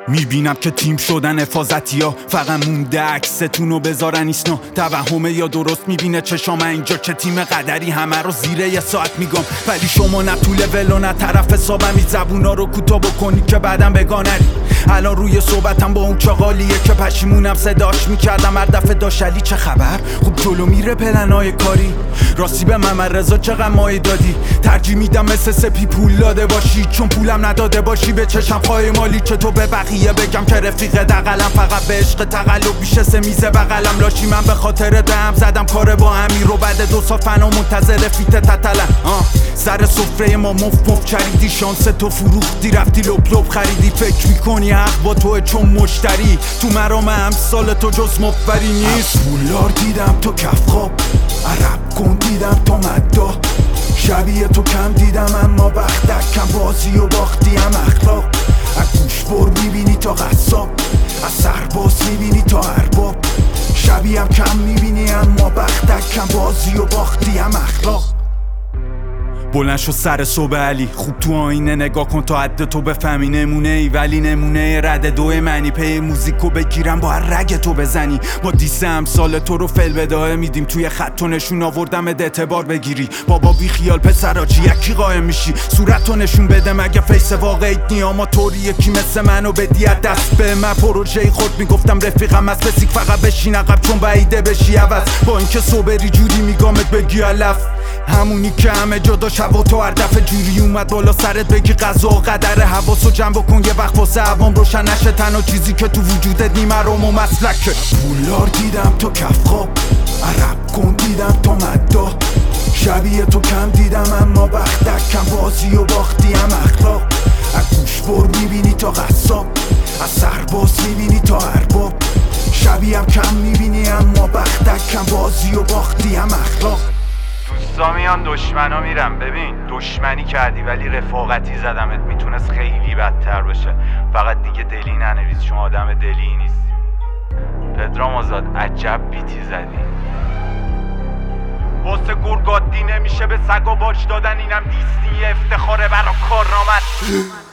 میبینم که تیم شدن حفاظتی ها فقط مونده عکستونو بذارن ایسنا توهمه یا درست میبینه چشام اینجا که تیم قدری همه رو زیره یه ساعت میگم ولی شما نه طول ولو نه طرف حسابم زبونا رو کوتاه بکنی که بعدم بگانری الان روی صحبتم با اون چاقالیه که پشیمونم صداش میکردم هر دفعه داشلی چه خبر خوب جلو میره پلنای کاری راستی به محمد رضا چقدر مایه دادی ترجیح میدم مثل سپی پول داده باشی چون پولم نداده باشی به چشم پای مالی که تو به بقیه بگم که رفیق دقلم فقط به عشق تقلب میشه سه میزه بغلم لاشی من به خاطر دهم زدم کار با امیر رو بعد 2 سال فنا منتظر فیت تتلم سر سفره ما مف چریدی شانس تو فروختی رفتی لپ خریدی فکر میکنی حق با توه چون مشتری تو مرام امثال تو جز مفبری نیست پولار دیدم تو کف خواب عرب کن دیدم تو مدا شبیه تو کم دیدم اما بختک کم بازی و باختی هم اخلاق از گوش بر میبینی تا قصاب از سرباز میبینی تا ارباب شبیه هم کم میبینی اما بختک کم بازی و باختی هم اخلاق بلند شو سر صبح علی خوب تو آینه نگاه کن تا حد تو بفهمی نمونه ای ولی نمونه رد 2 معنی پی موزیکو بگیرم با هر رگ تو بزنی با دیس امثال تو رو فل بداه میدیم توی خط و نشون آوردمت اعتبار بگیری بابا بی خیال پسراچی یکی قایم میشی صورتو نشون بده مگه فیس واقعیت نیاما طوری یکی مثل منو بدی دست به من پروژه خود میگفتم رفیقم از بسیک فقط بشین عقب چون بعیده بشی عوض با اینکه صبری جوری میگامت بگی علف همونی که همه جدا شب و تو هر دفعه جوری اومد بالا سرت بگی قضا و قدر حواسو جمع بکن یه وقت واسه عوام روشن نشه تنها چیزی که تو وجودت نیمرام و مسلکه پولار دیدم تو کف خواب عرب کن دیدم تو مدا شبیه تو کم دیدم اما بختک کم بازی و باختی هم اخلاق از گوش بر میبینی تا قصاب از سرباز میبینی تا ارباب شبیه هم کم میبینی اما بختک کم بازی و باختی هم اخلاق دوستا میان دشمنا میرن ببین دشمنی کردی ولی رفاقتی زدمت میتونست خیلی بدتر بشه فقط دیگه دلی ننویس چون آدم دلی نیستی پدرام آزاد عجب بیتی زدی واسه گرگادی نمیشه به سگا باج دادن اینم دیستی افتخاره برا کارنامت